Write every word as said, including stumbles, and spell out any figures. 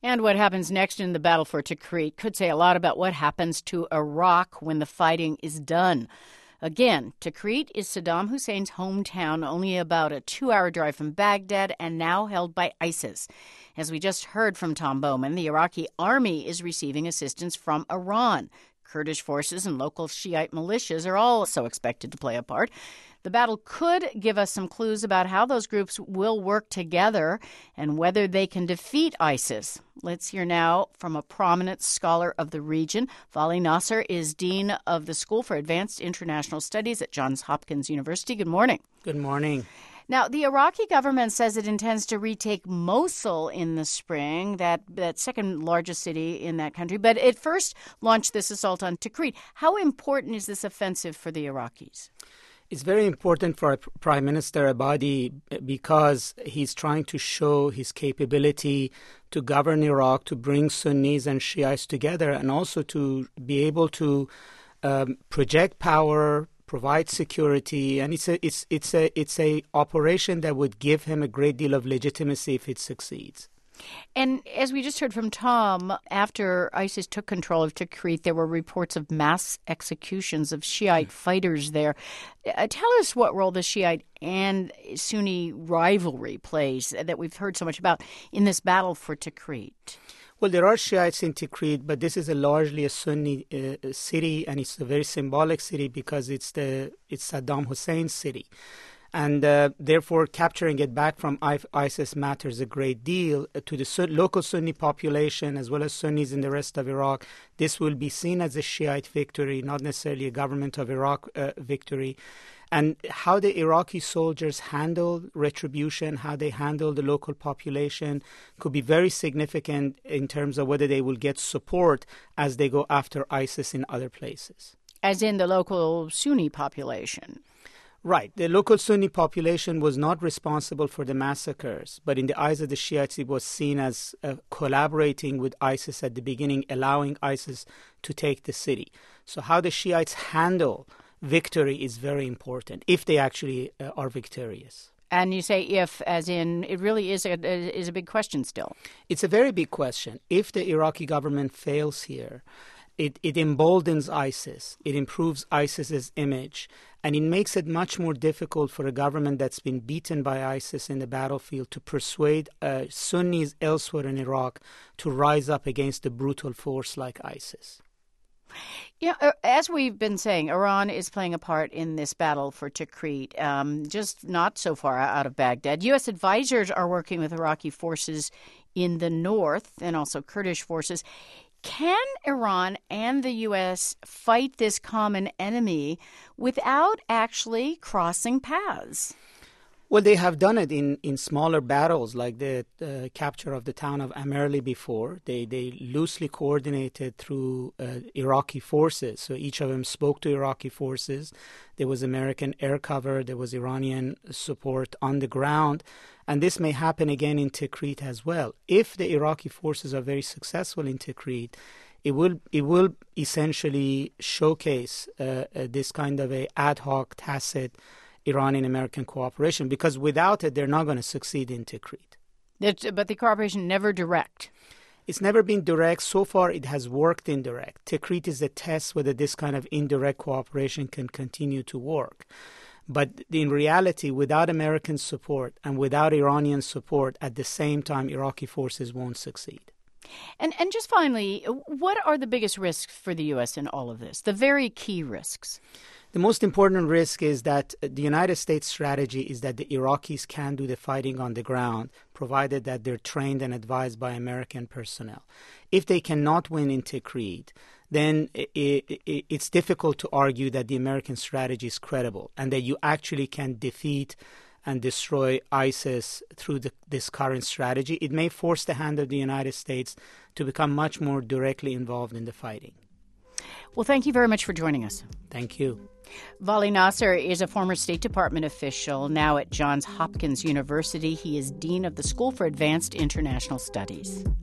And what happens next in the battle for Tikrit could say a lot about what happens to Iraq when the fighting is done. Again, Tikrit is Saddam Hussein's hometown, only about a two-hour drive from Baghdad, and now held by ISIS. As we just heard from Tom Bowman, the Iraqi army is receiving assistance from Iran. Kurdish forces and local Shiite militias are also expected to play a part. The battle could give us some clues about how those groups will work together and whether they can defeat ISIS. Let's hear now from a prominent scholar of the region. Vali Nasser is Dean of the School for Advanced International Studies at Johns Hopkins University. Good morning. Good morning. Now, the Iraqi government says it intends to retake Mosul in the spring, that, that second largest city in that country. But it first launched this assault on Tikrit. How important is this offensive for the Iraqis? It's very important for Prime Minister Abadi because he's trying to show his capability to govern Iraq, to bring Sunnis and Shiites together, and also to be able to um, project power, provide security, and it's a it's it's a it's a operation that would give him a great deal of legitimacy if it succeeds. And as we just heard from Tom, after ISIS took control of Tikrit, there were reports of mass executions of Shiite fighters there. Uh, tell us what role the Shiite and Sunni rivalry plays that we've heard so much about in this battle for Tikrit. Well, there are Shiites in Tikrit, but this is a largely a Sunni uh, city, and it's a very symbolic city because it's the it's Saddam Hussein's city. And uh, therefore, capturing it back from ISIS matters a great deal uh, to the Sun- local Sunni population as well as Sunnis in the rest of Iraq. This will be seen as a Shiite victory, not necessarily a government of Iraq uh, victory. And how the Iraqi soldiers handle retribution, how they handle the local population could be very significant in terms of whether they will get support as they go after ISIS in other places. As in the local Sunni population. Right. The local Sunni population was not responsible for the massacres, but in the eyes of the Shiites, it was seen as uh, collaborating with ISIS at the beginning, allowing ISIS to take the city. So how the Shiites handle victory is very important, if they actually uh, are victorious. And you say if, as in, it really is a, is a big question still. It's a very big question. If the Iraqi government fails here, It, it emboldens ISIS, it improves ISIS's image, and it makes it much more difficult for a government that's been beaten by ISIS in the battlefield to persuade uh, Sunnis elsewhere in Iraq to rise up against a brutal force like ISIS. Yeah, as we've been saying, Iran is playing a part in this battle for Tikrit, um, just not so far out of Baghdad. U S advisors are working with Iraqi forces in the north and also Kurdish forces. Can Iran and the U S fight this common enemy without actually crossing paths? Well, they have done it in, in smaller battles, like the uh, capture of the town of Amerli before. They they loosely coordinated through uh, Iraqi forces. So each of them spoke to Iraqi forces. There was American air cover. There was Iranian support on the ground. And this may happen again in Tikrit as well. If the Iraqi forces are very successful in Tikrit, it will it will essentially showcase uh, uh, this kind of a ad hoc, tacit Iranian-American cooperation, because without it, they're not going to succeed in Tikrit. But the cooperation never direct. It's never been direct. So far, it has worked indirect. Tikrit is a test whether this kind of indirect cooperation can continue to work. But in reality, without American support and without Iranian support, at the same time, Iraqi forces won't succeed. And and just finally, what are the biggest risks for the U S in all of this, the very key risks? The most important risk is that the United States strategy is that the Iraqis can do the fighting on the ground, provided that they're trained and advised by American personnel. If they cannot win in Tikrit, then it, it, it's difficult to argue that the American strategy is credible and that you actually can defeat and destroy ISIS through the, this current strategy. It may force the hand of the United States to become much more directly involved in the fighting. Well, thank you very much for joining us. Thank you. Vali Nasser is a former State Department official, now at Johns Hopkins University. He is Dean of the School for Advanced International Studies.